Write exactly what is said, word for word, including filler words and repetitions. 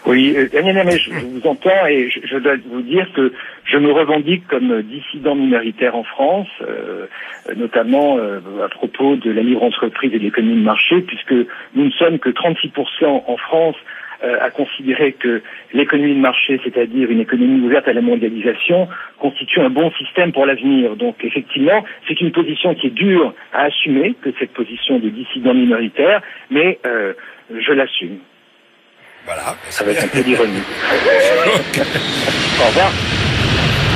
Oui, euh, Daniel, mais je, je vous entends et je, je dois vous dire que je me revendique comme dissident minoritaire en France, euh, notamment euh, à propos de la libre entreprise et de l'économie de marché, puisque nous ne sommes que trente-six pour cent en France euh, à considérer que l'économie de marché, c'est-à-dire une économie ouverte à la mondialisation, constitue un bon système pour l'avenir. Donc effectivement, c'est une position qui est dure à assumer, que cette position de dissident minoritaire, mais euh, je l'assume. Voilà. Avec un peu d'ironie. Au revoir.